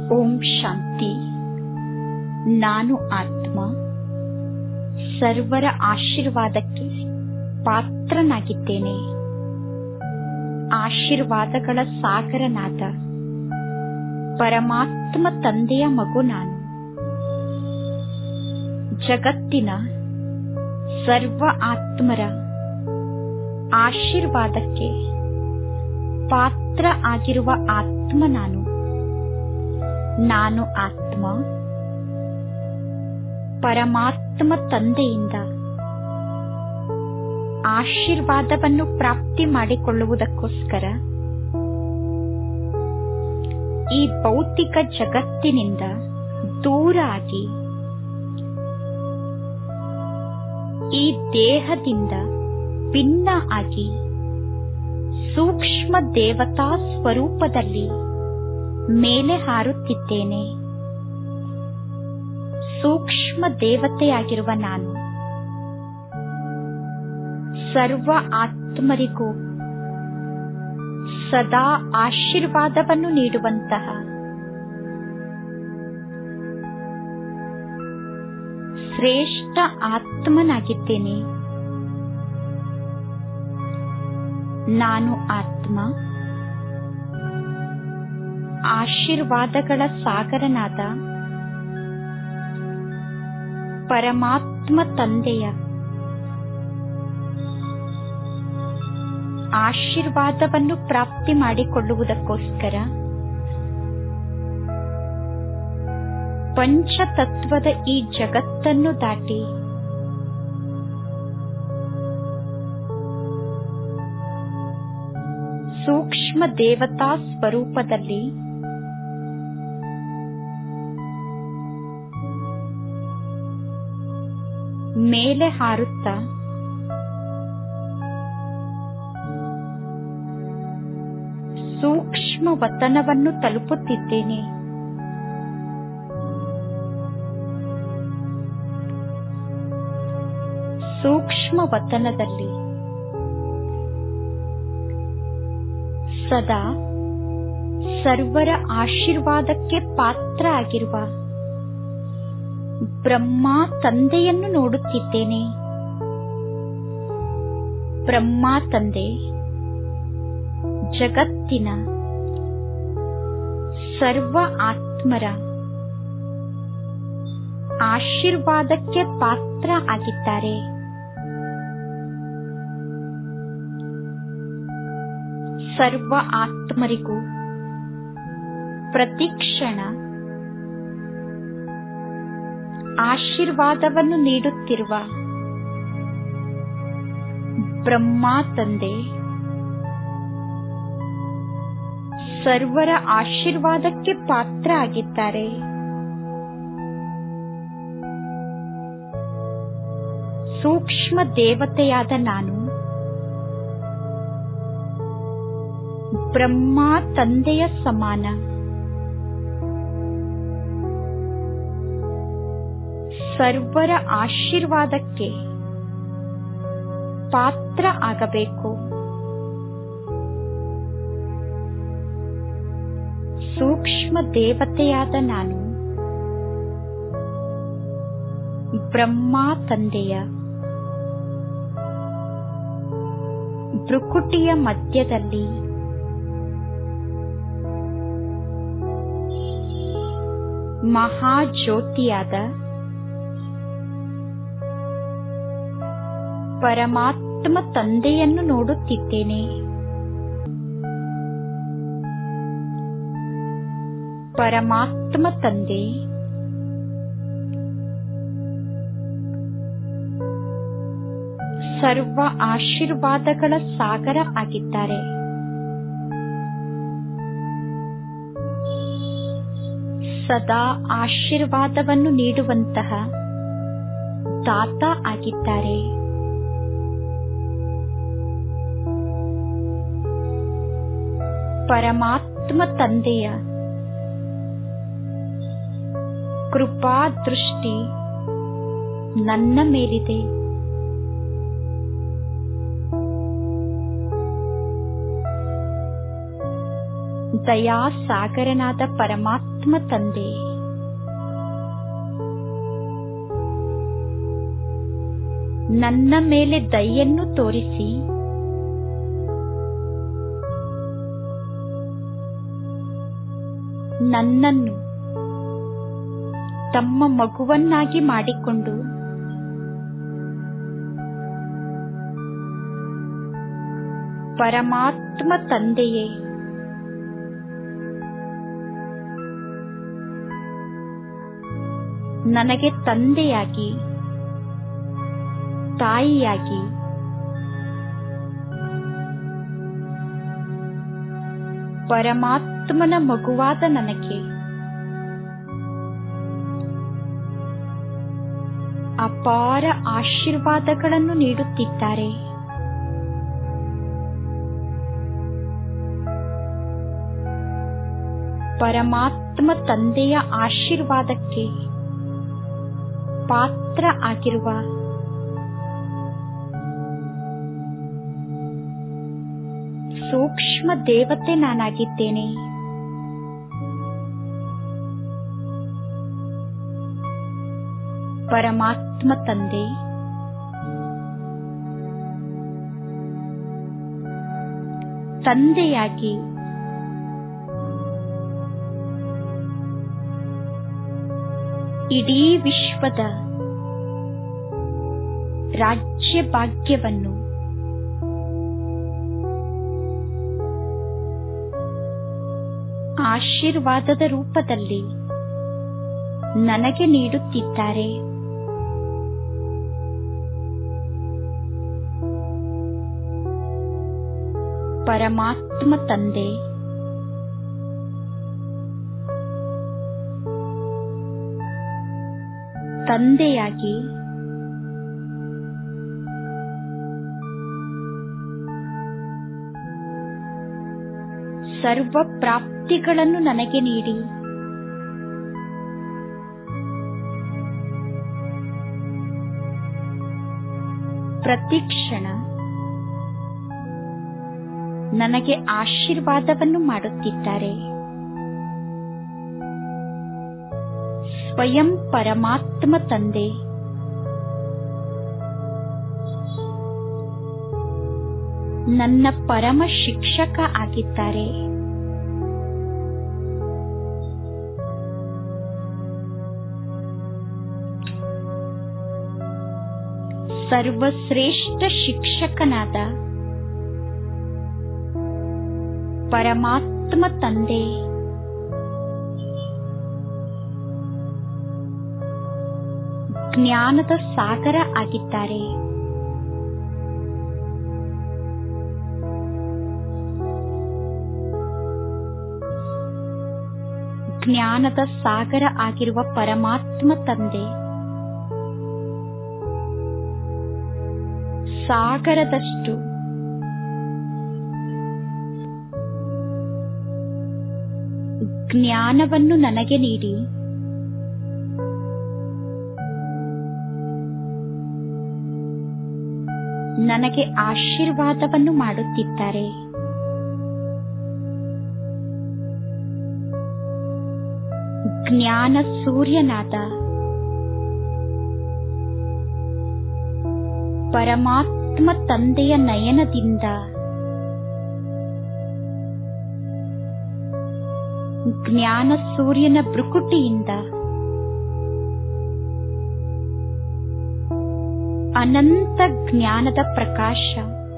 ಓಂ ಶಾಂತಿ. ನಾನು ಆತ್ಮ ಸರ್ವರ ಆಶೀರ್ವಾದಕ್ಕೆ ಪಾತ್ರನಾಗಿದ್ದೇನೆ. ಆಶೀರ್ವಾದಗಳ ಸಾಗರನಾದ ಪರಮಾತ್ಮ ತಂದೆಯ ಮಗು ನಾನು. ಜಗತ್ತಿನ ಸರ್ವ ಆತ್ಮರ ಆಶೀರ್ವಾದಕ್ಕೆ ಪಾತ್ರ ಆಗಿರುವ ಆತ್ಮ ನಾನು. ನಾನು ಆತ್ಮ ಪರಮಾತ್ಮ ತಂದೆಯಿಂದ ಆಶೀರ್ವಾದವನ್ನು ಪ್ರಾಪ್ತಿ ಮಾಡಿಕೊಳ್ಳುವುದಕ್ಕೋಸ್ಕರ ಈ ಭೌತಿಕ ಜಗತ್ತಿನಿಂದ ದೂರ ಆಗಿ ಈ ದೇಹದಿಂದ ಭಿನ್ನ ಆಗಿ ಸೂಕ್ಷ್ಮ ದೇವತಾ ಸ್ವರೂಪದಲ್ಲಿ ಮೇಲೆ ಹಾರುತ್ತಿದ್ದೇನೆ. ಸೂಕ್ಷ್ಮ ದೇವತೆಯಾಗಿರುವ ನಾನು ಸರ್ವ ಆತ್ಮರಿಗೂ ಸದಾ ಆಶೀರ್ವಾದವನ್ನು ನೀಡುವಂತಹ ಶ್ರೇಷ್ಠ ಆತ್ಮನಾಗಿದ್ದೇನೆ. ನಾನು ಆತ್ಮ ಆಶೀರ್ವಾದಗಳ ಸಾಗರನಾದ ಪರಮಾತ್ಮ ತಂದೆಯ ಆಶೀರ್ವಾದವನ್ನು ಪ್ರಾಪ್ತಿ ಮಾಡಿಕೊಳ್ಳುವುದಕ್ಕೋಸ್ಕರ ಪಂಚತತ್ವದ ಈ ಜಗತ್ತನ್ನು ದಾಟಿ ಸೂಕ್ಷ್ಮ ದೇವತಾ ಸ್ವರೂಪದಲ್ಲಿ ಮೇಲೆ ಹಾರುತ್ತಾ ಸೂಕ್ಷ್ಮ ವತನವನ್ನು ತಲುಪುತ್ತಿದ್ದೇನೆ. ಸೂಕ್ಷ್ಮ ವತನದಲ್ಲಿ ಸದಾ ಸರ್ವರ ಆಶೀರ್ವಾದಕ್ಕೆ ಪಾತ್ರ ಆಗಿರುವ ಬ್ರಹ್ಮ ತಂದೆಯನ್ನು ನೋಡುತ್ತಿದ್ದೇನೆ. ಬ್ರಹ್ಮ ತಂದೆ ಜಗತ್ತಿನ ಸರ್ವ ಆತ್ಮರ ಆಶೀರ್ವಾದಕ್ಕೆ ಪಾತ್ರ ಆಗಿದ್ದಾರೆ. ಸರ್ವ ಆತ್ಮರಿಗೂ ಪ್ರತಿಕ್ಷಣ ಆಶೀರ್ವಾದವನ್ನು ನೀಡುತ್ತಿರುವ ಬ್ರಹ್ಮ ತಂದೆ ಸರ್ವರ ಆಶೀರ್ವಾದಕ್ಕೆ ಪಾತ್ರ ಆಗಿದ್ದಾರೆ. ಸೂಕ್ಷ್ಮ ದೇವತೆಯಾದ ನಾನು ಬ್ರಹ್ಮ ತಂದೆಯ ಸಮಾನ ಸರ್ವರ ಆಶೀರ್ವಾದಕ್ಕೆ ಪಾತ್ರ ಆಗಬೇಕು. ಸೂಕ್ಷ್ಮ ದೇವತೆಯಾದ ನಾನು ಬ್ರಹ್ಮ ತಂದೆಯ ಭ್ರುಕುಟಿಯ ಮಧ್ಯದಲ್ಲಿ ಮಹಾಜ್ಯೋತಿಯಾದ ಪರಮಾತ್ಮ ತಂದೆಯನ್ನು ನೋಡುತ್ತಿದ್ದೇನೆ. ಪರಮಾತ್ಮ ತಂದೆ ಸರ್ವ ಆಶೀರ್ವಾದಗಳ ಸಾಗರ ಆಗಿದ್ದಾರೆ. ಸದಾ ಆಶೀರ್ವಾದವನ್ನು ನೀಡುವಂತಹ ದಾತ ಆಗಿದ್ದಾರೆ. ಪರಮಾತ್ಮ ತಂದೆಯ ಕೃಪಾ ದೃಷ್ಟಿ ನನ್ನ ಮೇಲಿದೆ. ದಯಾ ಸಾಗರನಾದ ಪರಮಾತ್ಮ ತಂದೆ, ನನ್ನ ಮೇಲೆ ದಯೆಯನ್ನು ತೋರಿಸಿ ನನ್ನನ್ನು ತಮ್ಮ ಮಗುವನ್ನಾಗಿ ಮಾಡಿಕೊಂಡು ಪರಮಾತ್ಮ ತಂದೆಯೇ ನನಗೆ ತಂದೆಯಾಗಿ ತಾಯಿಯಾಗಿ ಪರಮಾತ್ಮನ ಮಗುವಾದ ನನಗೆ ಅಪಾರ ಆಶೀರ್ವಾದಗಳನ್ನು ನೀಡುತ್ತಿದ್ದಾರೆ. ಪರಮಾತ್ಮ ತಂದೆಯ ಆಶೀರ್ವಾದಕ್ಕೆ ಪಾತ್ರ ಆಗಿರುವ ಸೂಕ್ಷ್ಮ ದೇವತೆ ನಾನಾಗಿದ್ದೇನೆ. ಪರಮಾತ್ಮ ತಂದೆ ತಂದೆಯಾಗಿ ಇಡೀ ವಿಶ್ವದ ರಾಜ್ಯ ಭಾಗ್ಯವನ್ನು ಆಶೀರ್ವಾದದ ರೂಪದಲ್ಲಿ ನನಗೆ ನೀಡುತ್ತಿದ್ದಾರೆ. ಪರಮಾತ್ಮ ತಂದೆ ತಂದೆಯಾಗಿ ಸರ್ವ ಪ್ರಾಪ್ತಿಗಳನ್ನು ನನಗೆ ನೀಡಿ ಪ್ರತಿಕ್ಷಣ ನನಗೆ ಆಶೀರ್ವಾದವನ್ನು ಮಾಡುತ್ತಿದ್ದಾರೆ. ಸ್ವಯಂ ಪರಮಾತ್ಮ ತಂದೆ ನನ್ನ ಪರಮ ಶಿಕ್ಷಕ ಆಗಿದ್ದಾರೆ. ಸರ್ವಶ್ರೇಷ್ಠ ಶಿಕ್ಷಕನಾದ ಪರಮಾತ್ಮ ತಂದೆ ಜ್ಞಾನದ ಸಾಗರ ಆಗಿದ್ದಾರೆ. ಜ್ಞಾನದ ಸಾಗರ ಆಗಿರುವ ಪರಮಾತ್ಮ ತಂದೆ ಸಾಗರದಷ್ಟು ಜ್ಞಾನವನ್ನು ನನಗೆ ನೀಡಿ ನನಗೆ ಆಶೀರ್ವಾದವನ್ನು ಮಾಡುತ್ತಿದ್ದಾರೆ. ಜ್ಞಾನ ಸೂರ್ಯನಾದ ಪರಮಾತ್ಮ ತಂದೆಯ ನಯನದಿಂದ ಜ್ಞಾನ ಸೂರ್ಯನ ಭ್ರುಕುಟಿಯಿಂದ ಅನಂತ ಜ್ಞಾನದ ಪ್ರಕಾಶ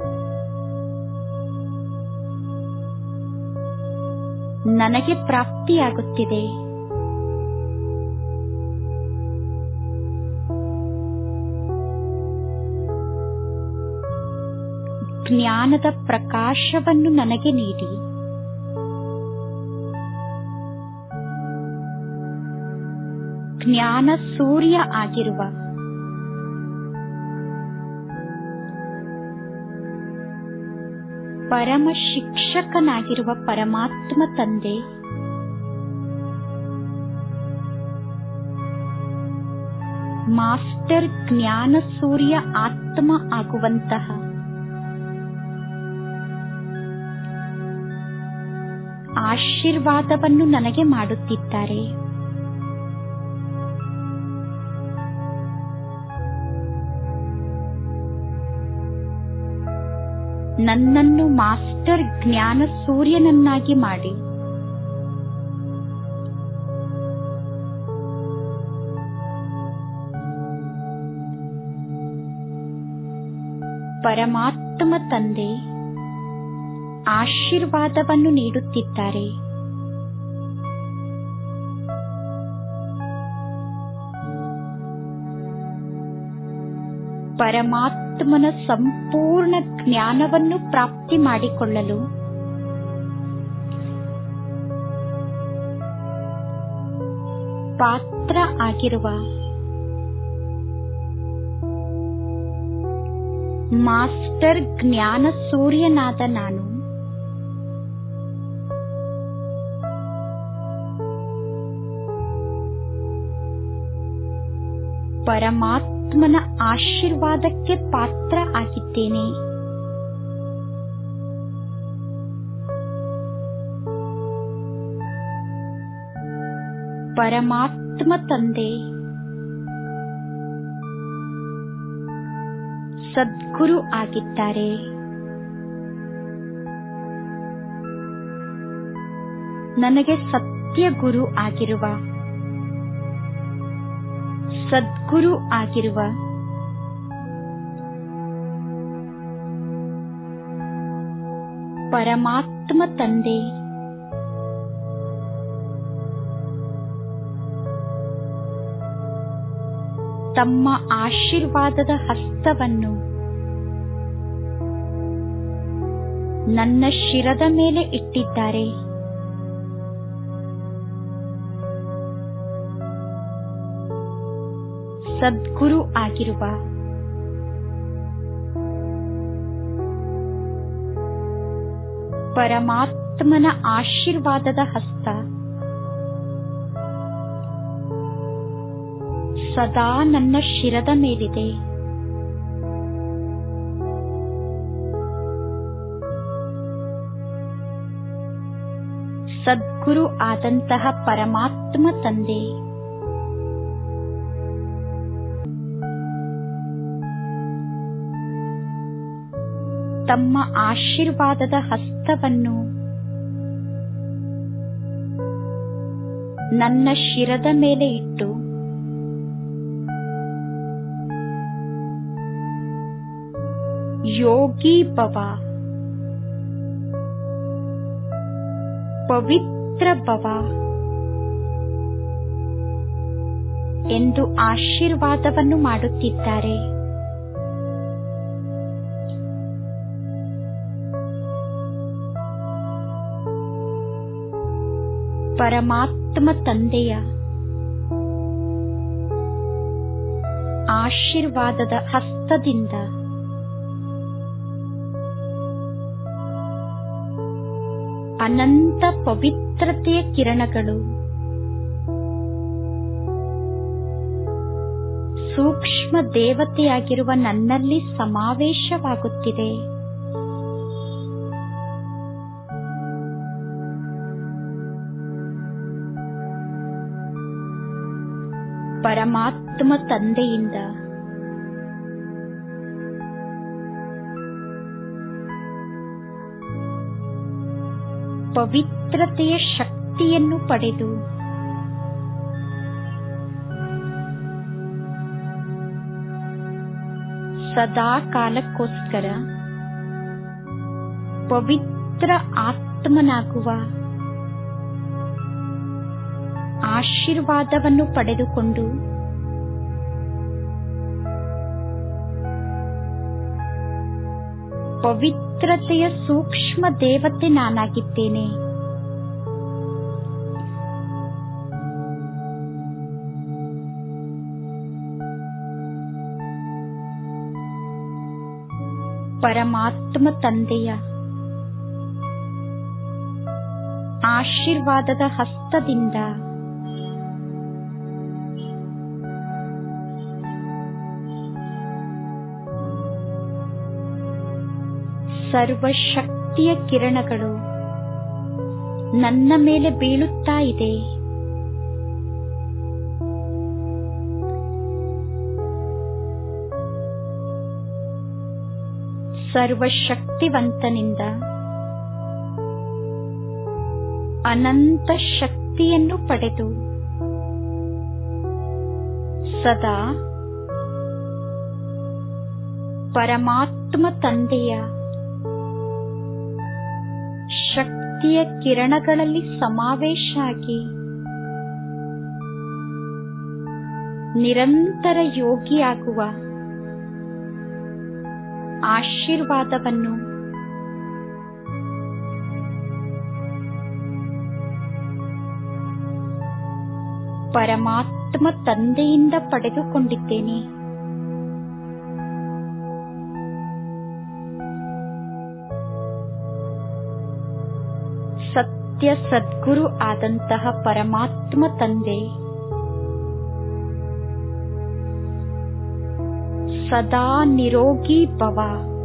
ನನಗೆ ಪ್ರಾಪ್ತಿಯಾಗುತ್ತಿದೆ. ಜ್ಞಾನದ ಪ್ರಕಾಶವನ್ನು ನನಗೆ ನೀಡಿ ಜ್ಞಾನ ಸೂರ್ಯ ಆಗಿರುವ ಪರಮ ಶಿಕ್ಷಕನಾಗಿರುವ ಪರಮಾತ್ಮ ತಂದೆ ಮಾಸ್ಟರ್ ಜ್ಞಾನ ಸೂರ್ಯ ಆತ್ಮ ಆಗುವಂತಹ ಆಶೀರ್ವಾದವನ್ನು ನನಗೆ ಮಾಡುತ್ತಿದ್ದಾರೆ. ನನ್ನನ್ನು ಮಾಸ್ಟರ್ ಜ್ಞಾನ ಸೂರ್ಯನನ್ನಾಗಿ ಮಾಡಿ ಪರಮಾತ್ಮ ತಂದೆ ಆಶೀರ್ವಾದವನ್ನು ನೀಡುತ್ತಿದ್ದಾರೆ. ಪರಮಾತ್ಮನ ಸಂಪೂರ್ಣ ಜ್ಞಾನವನ್ನು ಪ್ರಾಪ್ತಿ ಮಾಡಿಕೊಳ್ಳಲು ಪಾತ್ರ ಆಗಿರುವ ಮಾಸ್ಟರ್ ಜ್ಞಾನ ಸೂರ್ಯನಾದ ನಾನು ಪರಮಾತ್ಮನ ಆಶೀರ್ವಾದಕ್ಕೆ ಪಾತ್ರ ಆಗಿದ್ದೇನೆ. ಪರಮಾತ್ಮ ತಂದೆ ಸದ್ಗುರು ಆಗಿದ್ದಾರೆ. ನನಗೆ ಸತ್ಯ ಗುರು ಆಗಿರುವ ಸದ್ಗುರು ಆಗಿರುವ ಪರಮಾತ್ಮ ತಂದೆ ತಮ್ಮ ಆಶೀರ್ವಾದದ ಹಸ್ತವನ್ನು ನನ್ನ ಶಿರದ ಮೇಲೆ ಇಟ್ಟಿದ್ದಾರೆ. ಸದ್ಗುರು ಆಗಿರುವ ಪರಮಾತ್ಮನ ಆಶೀರ್ವಾದದ ಹಸ್ತ ಸದಾ ನನ್ನ ಶಿರದ ಮೇಲಿದೆ. ಸದ್ಗುರು ಆದಂತಹ ಪರಮಾತ್ಮ ತಂದೆ ತಮ್ಮ ಆಶೀರ್ವಾದದ ಹಸ್ತವನ್ನು ನನ್ನ ಶಿರದ ಮೇಲೆ ಇಟ್ಟು ಯೋಗಿ ಭವ, ಪವಿತ್ರ ಭವ ಎಂದು ಆಶೀರ್ವಾದವನ್ನು ಮಾಡುತ್ತಿದ್ದಾರೆ. ಪರಮಾತ್ಮ ತಂದೆಯ ಆಶೀರ್ವಾದದ ಹಸ್ತದಿಂದ ಅನಂತ ಪವಿತ್ರತೆಯ ಕಿರಣಗಳು ಸೂಕ್ಷ್ಮ ದೇವತೆಯಾಗಿರುವ ನನ್ನಲ್ಲಿ ಸಮಾವೇಶವಾಗುತ್ತಿದೆ. ಪರಮಾತ್ಮ ತಂದೆಯಿಂದ ಪವಿತ್ರತೆಯ ಶಕ್ತಿಯನ್ನು ಪಡೆದು ಸದಾ ಕಾಲಕ್ಕೋಸ್ಕರ ಪವಿತ್ರ ಆತ್ಮನಾಗುವ ಆಶೀರ್ವಾದವನ್ನು ಪಡೆದುಕೊಂಡು ಪವಿತ್ರತೆಯ ಸೂಕ್ಷ್ಮ ದೇವತೆ ನಾನಾಗಿದ್ದೇನೆ. ಪರಮಾತ್ಮ ತಂದೆಯ ಆಶೀರ್ವಾದದ ಹಸ್ತದಿಂದ ಸರ್ವಶಕ್ತಿಯ ಕಿರಣಗಳು ನನ್ನ ಮೇಲೆ ಬೀಳುತ್ತಾ ಇದೆ. ಸರ್ವಶಕ್ತಿವಂತನಿಂದ ಅನಂತ ಶಕ್ತಿಯನ್ನು ಪಡೆದು ಸದಾ ಪರಮಾತ್ಮ ತಂದೆಯ ಶಕ್ತಿಯ ಕಿರಣಗಳಲ್ಲಿ ಸಮಾವೇಶ ಆಗಿ ನಿರಂತರ ಯೋಗಿಯಾಗುವ ಆಶೀರ್ವಾದವನ್ನು ಪರಮಾತ್ಮ ತಂದೆಯಿಂದ ಪಡೆದುಕೊಂಡಿದ್ದೇನೆ. ಸತ್ಯ ಸದ್ಗುರು ಆದಂತಹ ಪರಮಾತ್ಮ ತಂದೆ ಸದಾ ನಿರೋಗಿ ಭವ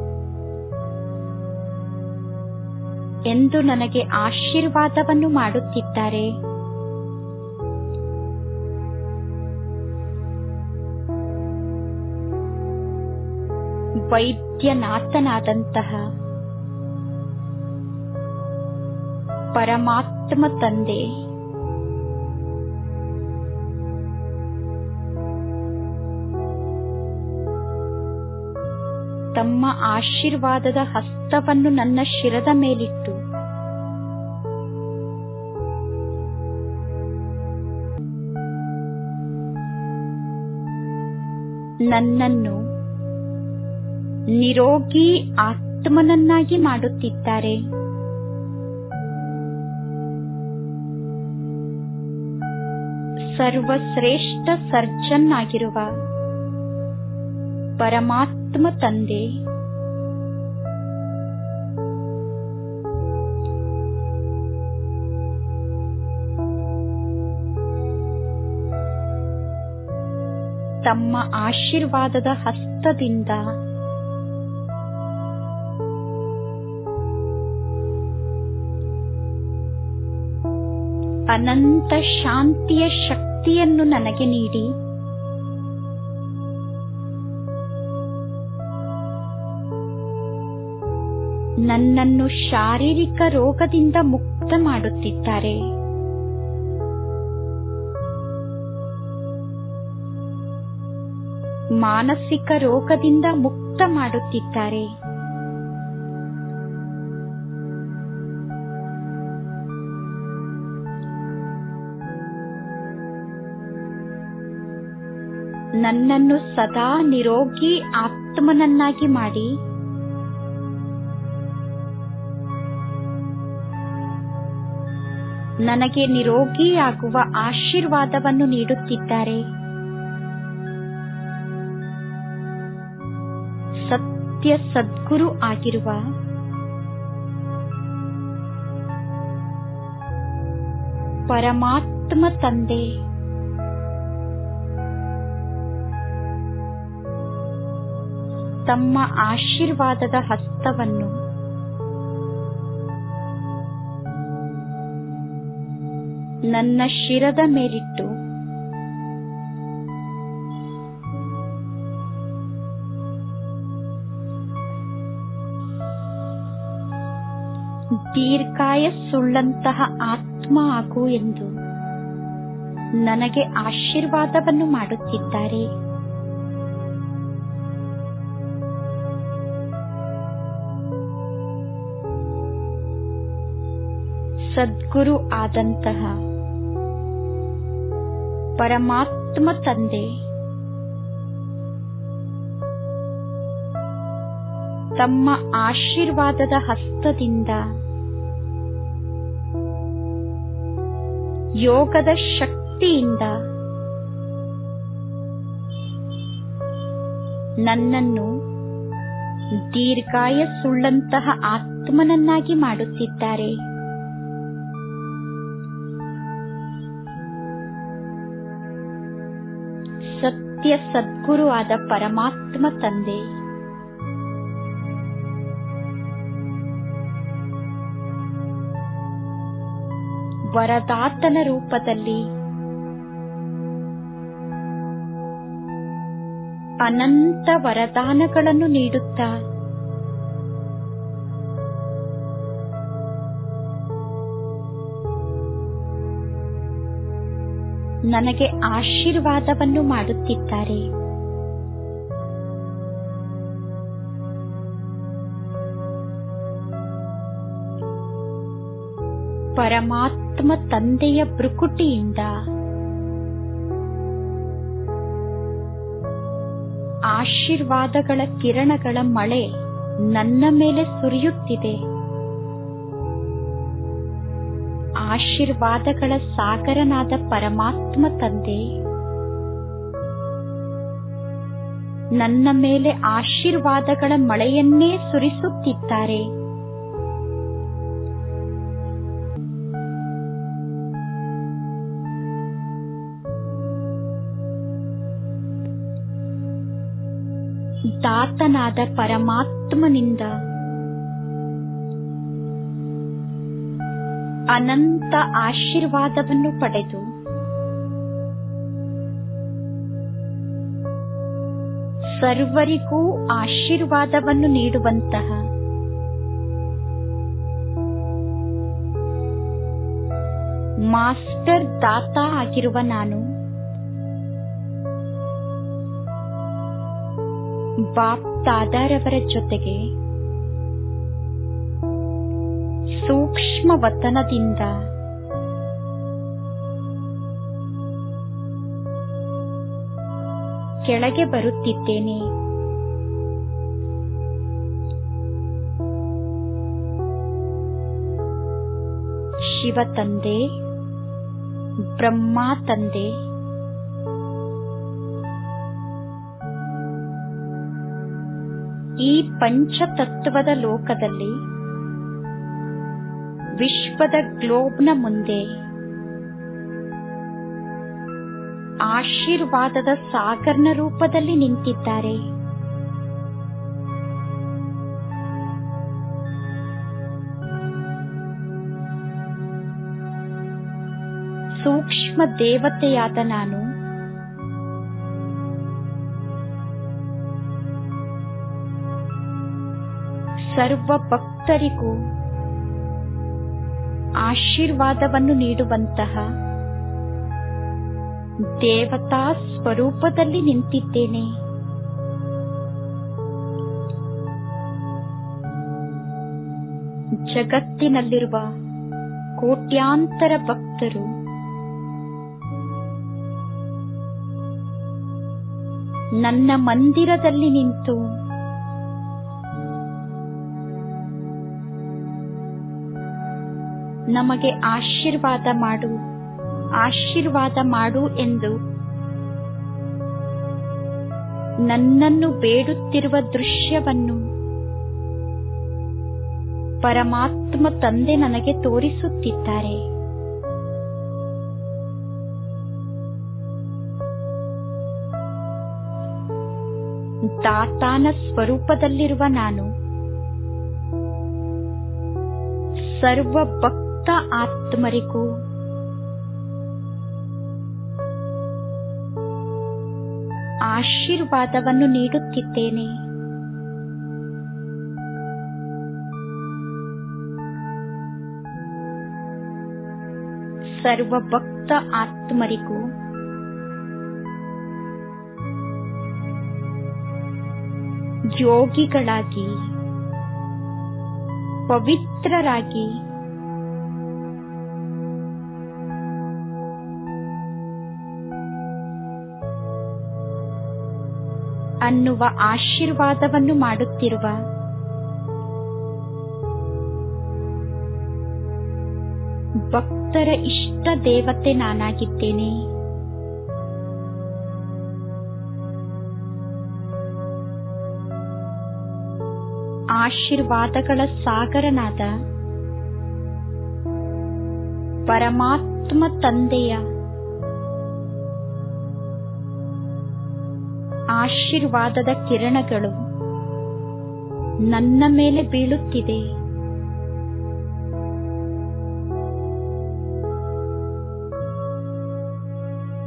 ಎಂದು ನನಗೆ ಆಶೀರ್ವಾದವನ್ನು ಮಾಡುತ್ತಿದ್ದಾರೆ. ವೈದ್ಯನಾಥನಾದಂತಹ ಪರಮಾತ್ಮ ತಂದೆ ತಮ್ಮ ಆಶೀರ್ವಾದದ ಹಸ್ತವನ್ನು ನನ್ನ ಶಿರದ ಮೇಲಿಟ್ಟು ನನ್ನನ್ನು ನಿರೋಗಿ ಆತ್ಮನನ್ನಾಗಿ ಮಾಡುತ್ತಿದ್ದಾರೆ. ಸರ್ವಶ್ರೇಷ್ಠ ಸರ್ಜನ್ ಆಗಿರುವ ಪರಮಾತ್ಮ ತಂದೆ ತಮ್ಮ ಆಶೀರ್ವಾದದ ಹಸ್ತದಿಂದ ಅನಂತ ಶಾಂತಿಯ ಶಕ್ತಿಯನ್ನು ನನಗೆ ನೀಡಿ ನನ್ನನ್ನು ಶಾರೀರಿಕ ರೋಗದಿಂದ ಮುಕ್ತ ಮಾಡುತ್ತಿದ್ದಾರೆ. ಮಾನಸಿಕ ರೋಗದಿಂದ ಮುಕ್ತ ಮಾಡುತ್ತಿದ್ದಾರೆ. ನನ್ನನ್ನು ಸದಾ ನಿರೋಗಿ ಆತ್ಮನನ್ನಾಗಿ ಮಾಡಿ ನನಗೆ ನಿರೋಗಿಯಾಗುವ ಆಶೀರ್ವಾದವನ್ನು ನೀಡುತ್ತಿದ್ದಾರೆ. ಸತ್ಯ ಸದ್ಗುರು ಆಗಿರುವ ಪರಮಾತ್ಮ ತಂದೆ ತಮ್ಮ ಆಶೀರ್ವಾದದ ಹಸ್ತವನ್ನು ನನ್ನ ಶಿರದ ಮೇಲಿಟ್ಟು ದೀರ್ಘಾಯಸ್ಸುಳ್ಳಂತಹ ಆತ್ಮ ಆಗು ಎಂದು ನನಗೆ ಆಶೀರ್ವಾದವನ್ನು ಮಾಡುತ್ತಿದ್ದಾರೆ. ಸದ್ಗುರು ಆದಂತಹ ಪರಮಾತ್ಮ ತಂದೆ ತಮ್ಮ ಆಶೀರ್ವಾದದ ಹಸ್ತದಿಂದ ಯೋಗದ ಶಕ್ತಿಯಿಂದ ನನ್ನನ್ನು ದೀರ್ಘಾಯಸ್ಸುಳ್ಳಂತಹ ಆತ್ಮನನ್ನಾಗಿ ಮಾಡುತ್ತಿದ್ದಾರೆ. ಸತ್ಯ ಸದ್ಗುರು ಆದ ಪರಮಾತ್ಮ ತಂದೆ ವರದಾತನ ರೂಪದಲ್ಲಿ ಅನಂತ ವರದಾನಗಳನ್ನು ನೀಡುತ್ತಾ ನನಗೆ ಆಶೀರ್ವಾದವನ್ನು ಮಾಡುತ್ತಿದ್ದಾರೆ. ಪರಮಾತ್ಮ ತಂದೆಯ ಭ್ರುಕುಟಿಯಿಂದ ಆಶೀರ್ವಾದಗಳ ಕಿರಣಗಳ ಮಳೆ ನನ್ನ ಮೇಲೆ ಸುರಿಯುತ್ತಿದೆ. ಆಶೀರ್ವಾದಗಳ ಸಾಗರನಾದ ಪರಮಾತ್ಮ ತಂದೆ ನನ್ನ ಮೇಲೆ ಆಶೀರ್ವಾದಗಳ ಮಳೆಯನ್ನೇ ಸುರಿಸುತ್ತಿದ್ದಾರೆ. ದಾತನಾದ ಪರಮಾತ್ಮನಿಂದ ಅನಂತ ಆಶೀರ್ವಾದವನ್ನು ಪಡೆದು ಸರ್ವರಿಗೂ ಆಶೀರ್ವಾದವನ್ನು ನೀಡುವಂತಹ ಮಾಸ್ಟರ್ ದಾತ ಆಗಿರುವ ನಾನು ಬಾಪ್ ದಾದಾರವರ ಜೊತೆಗೆ ಸೂಕ್ಷ್ಮ ವತನದಿಂದ ಕೆಳಗೆ ಬರುತ್ತಿದ್ದೇನೆ. ಶಿವ ತಂದೆ, ಬ್ರಹ್ಮ ತಂದೆ, ಈ ಪಂಚತತ್ವದ ಲೋಕದಲ್ಲಿ ವಿಶ್ವದ ಗ್ಲೋಬ್ನ ಮುಂದೆ ಆಶೀರ್ವಾದದ ಸಾಗರ್ನ ರೂಪದಲ್ಲಿ ನಿಂತಿದ್ದಾರೆ. ಸೂಕ್ಷ್ಮ ದೇವತೆಯಾದ ನಾನು ಸರ್ವ ಭಕ್ತರಿಗೂ ಆಶೀರ್ವಾದವನ್ನು ನೀಡುವಂತಹ ದೇವತಾ ಸ್ವರೂಪದಲ್ಲಿ ನಿಂತಿದ್ದೇನೆ. ಜಗತ್ತಿನಲ್ಲಿರುವ ಕೋಟ್ಯಾಂತರ ಭಕ್ತರು ನನ್ನ ಮಂದಿರದಲ್ಲಿ ನಿಂತು ನಮಗೆ ಆಶೀರ್ವಾದ ಮಾಡು, ಆಶೀರ್ವಾದ ಮಾಡು ಎಂದು ನನ್ನನ್ನು ಬೇಡುತ್ತಿರುವ ದೃಶ್ಯವನ್ನು ಪರಮಾತ್ಮ ತಂದೆ ನನಗೆ ತೋರಿಸುತ್ತಿದ್ದಾರೆ. ದಾತಾನ ಸ್ವರೂಪದಲ್ಲಿರುವ ನಾನು ಸರ್ವ ಭಕ್ತ ಆತ್ಮರಿಗೂ ಆಶೀರ್ವಾದವನ್ನು ನೀಡುತ್ತಿದ್ದೇನೆ. ಸರ್ವ ಭಕ್ತ ಆತ್ಮರಿಗೂ ಯೋಗಿಗಳಾಗಿ ಪವಿತ್ರರಾಗಿ ಅನ್ನುವ ಆಶೀರ್ವಾದವನ್ನು ಮಾಡುತ್ತಿರುವ ಭಕ್ತರ ಇಷ್ಟ ದೇವತೆ ನಾನಾಗಿದ್ದೇನೆ. ಆಶೀರ್ವಾದಗಳ ಸಾಗರನಾದ ಪರಮಾತ್ಮ ತಂದೆಯ ಆಶೀರ್ವಾದದ ಕಿರಣಗಳು ನನ್ನ ಮೇಲೆ ಬೀಳುತ್ತಿದೆ.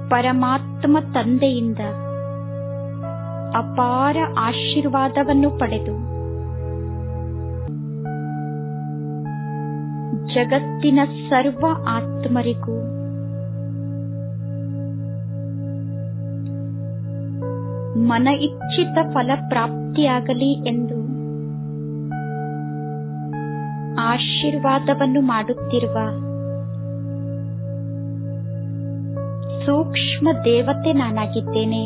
ಪರಮಾತ್ಮ ತಂದೆಯಿಂದ ಅಪಾರ ಆಶೀರ್ವಾದವನ್ನು ಪಡೆದು ಜಗತ್ತಿನ ಸರ್ವ ಆತ್ಮರಿಗೂ ಮನ ಇಚ್ಛಿತ ಫಲ ಪ್ರಾಪ್ತಿಯಾಗಲಿ ಎಂದು ಆಶೀರ್ವಾದವನ್ನು ಮಾಡುತ್ತಿರುವ ಸೂಕ್ಷ್ಮ ದೇವತೆ ನಾನಾಗಿದ್ದೇನೆ.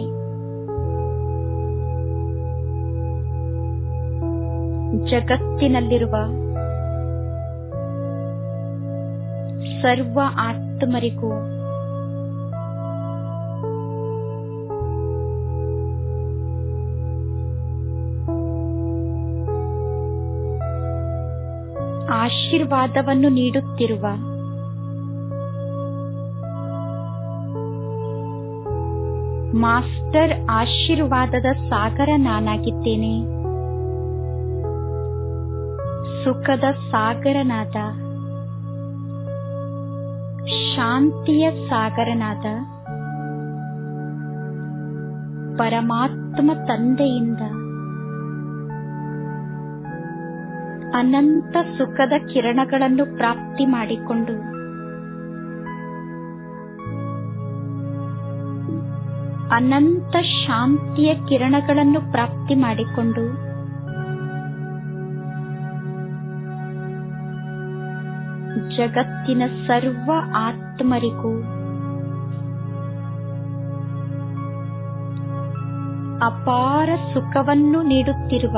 ಜಗತ್ತಿನಲ್ಲಿರುವ ಸರ್ವ ಆತ್ಮರಿಗೂ ಆಶೀರ್ವಾದವನ್ನು ನೀಡುತ್ತಿರುವ ಮಾಸ್ಟರ್ ಆಶೀರ್ವಾದದ ಸಾಗರ ನಾನಾಗಿದ್ದೇನೆ. ಸುಖದ ಸಾಗರನಾದ, ಶಾಂತಿಯ ಸಾಗರನಾದ ಪರಮಾತ್ಮ ತಂದೆಯಿಂದ ಅನಂತ ಸುಖದ ಕಿರಣಗಳನ್ನು ಪ್ರಾಪ್ತಿ ಮಾಡಿಕೊಂಡು ಅನಂತ ಶಾಂತಿಯ ಕಿರಣಗಳನ್ನು ಪ್ರಾಪ್ತಿ ಮಾಡಿಕೊಂಡು ಜಗತ್ತಿನ ಸರ್ವ ಆತ್ಮರಿಗೂ ಅಪಾರ ಸುಖವನ್ನು ನೀಡುತ್ತಿರುವ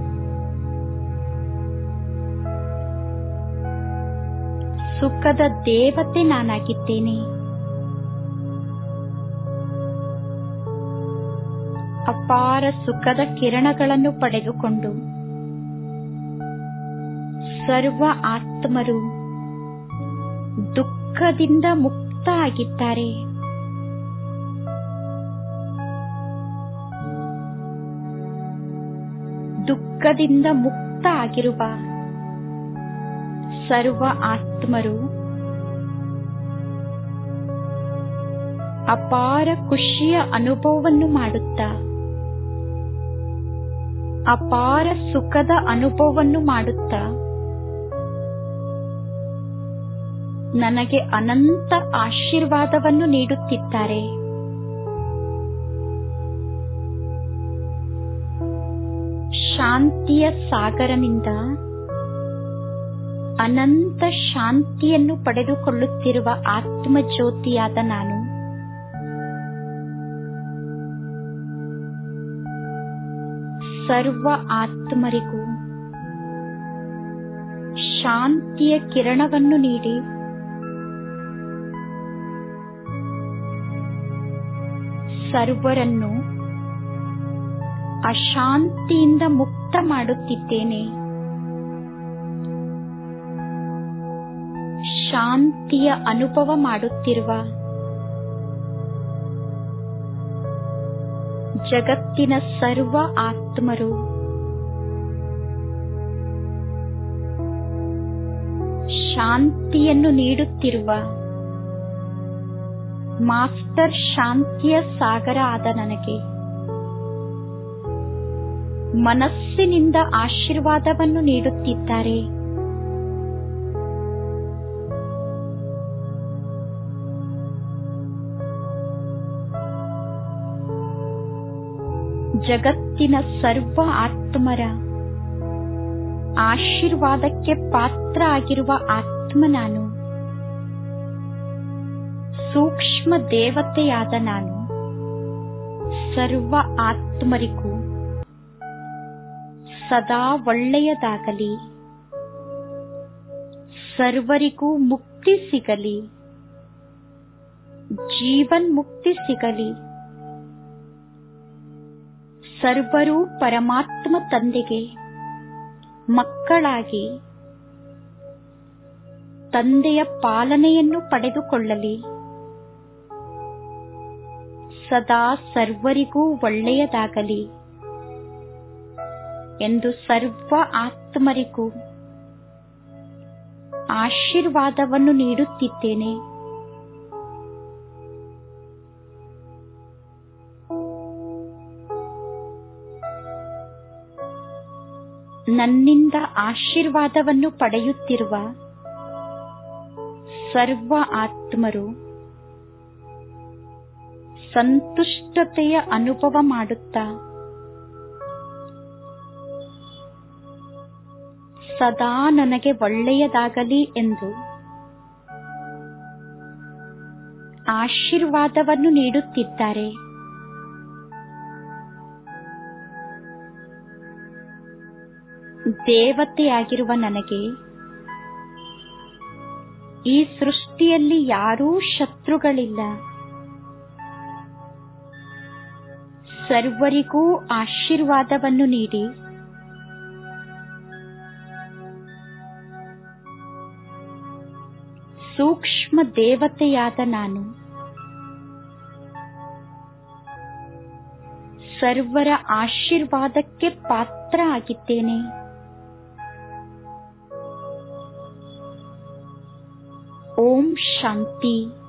ಸುಖದ ದೇವತೆ ನಾನಾಗಿದ್ದೇನೆ. ಅಪಾರ ಸುಖದ ಕಿರಣಗಳನ್ನು ಪಡೆದುಕೊಂಡು ಸರ್ವ ಆತ್ಮರು ದುಃಖದಿಂದ ಮುಕ್ತ ಆಗಿದ್ದಾರೆ. ದುಃಖದಿಂದ ಮುಕ್ತ ಆಗಿರುವ ಸರ್ವ ಆತ್ಮರು ಅಪಾರ ಖುಷಿಯ ಅನುಭವವನ್ನು ಮಾಡುತ್ತಾ ಅಪಾರ ಸುಖದ ಅನುಭವವನ್ನು ಮಾಡುತ್ತಾ ನನಗೆ ಅನಂತ ಆಶೀರ್ವಾದವನ್ನು ನೀಡುತ್ತಿದ್ದಾರೆ. ಶಾಂತಿಯ ಸಾಗರನಿಂದ ಅನಂತ ಶಾಂತಿಯನ್ನು ಪಡೆದುಕೊಳ್ಳುತ್ತಿರುವ ಆತ್ಮಜ್ಯೋತಿಯಾದ ನಾನು ಸರ್ವ ಆತ್ಮರಿಗೂ ಶಾಂತಿಯ ಕಿರಣವನ್ನು ನೀಡಿ ಸರ್ವರನ್ನು ಅಶಾಂತಿಯಿಂದ ಮುಕ್ತ ಮಾಡುತ್ತಿದ್ದೇನೆ. ಶಾಂತಿಯ ಅನುಭವ ಮಾಡುತ್ತಿರುವ ಜಗತ್ತಿನ ಸರ್ವ ಆತ್ಮರು ಶಾಂತಿಯನ್ನು ನೀಡುತ್ತಿರುವ ಮಾಸ್ಟರ್ ಶಾಂತಿಯ ಸಾಗರ ಆದ ನನಗೆ ಮನಸ್ಸಿನಿಂದ ಆಶೀರ್ವಾದವನ್ನು ನೀಡುತ್ತಿದ್ದಾರೆ. ಜಗತ್ತಿನ ಸರ್ವ ಆತ್ಮರ ಆಶೀರ್ವಾದಕ್ಕೆ ಪಾತ್ರ ಆಗಿರುವ ಆತ್ಮ ನಾನು. ಸೂಕ್ಷ್ಮ ದೇವತೆಯಾದ ನಾನು ಸರ್ವ ಆತ್ಮರಿಗೂ ಸದಾ ಒಳ್ಳೆಯದಾಗಲಿ, ಸರ್ವರಿಗೂ ಮುಕ್ತಿ ಸಿಗಲಿ, ಜೀವನ್ ಮುಕ್ತಿ ಸಿಗಲಿ, ಸರ್ವರೂ ಪರಮಾತ್ಮ ತಂದೆಗೆ ಮಕ್ಕಳಾಗಿ ತಂದೆಯ ಪಾಲನೆಯನ್ನು ಪಡೆದುಕೊಳ್ಳಲಿ, ಸದಾ ಸರ್ವರಿಗೂ ಒಳ್ಳೆಯದಾಗಲಿ ಎಂದು ಸರ್ವ ಆತ್ಮರಿಗೂ ಆಶೀರ್ವಾದವನ್ನು ನೀಡುತ್ತಿದ್ದೇನೆ. ನನ್ನಿಂದ ಆಶೀರ್ವಾದವನ್ನು ಪಡೆಯುತ್ತಿರುವ ಸರ್ವ ಆತ್ಮರು ಸಂತುಷ್ಟತೆಯ ಅನುಭವ ಮಾಡುತ್ತಾ ಸದಾ ನನಗೆ ಒಳ್ಳೆಯದಾಗಲಿ ಎಂದು ಆಶೀರ್ವಾದವನ್ನು ನೀಡುತ್ತಿದ್ದಾರೆ. ದೇವತೆಯಾಗಿರುವ ನನಗೆ ಈ ಸೃಷ್ಟಿಯಲ್ಲಿ ಯಾರೂ ಶತ್ರುಗಳಿಲ್ಲ. ಸರ್ವರಿಗೂ ಆಶೀರ್ವಾದವನ್ನು ನೀಡಿ ಸೂಕ್ಷ್ಮ ದೇವತೆಯಾದ ನಾನು ಸರ್ವರ ಆಶೀರ್ವಾದಕ್ಕೆ ಪಾತ್ರ ಆಗಿದ್ದೇನೆ. ಓಂ ಶಾಂತಿ.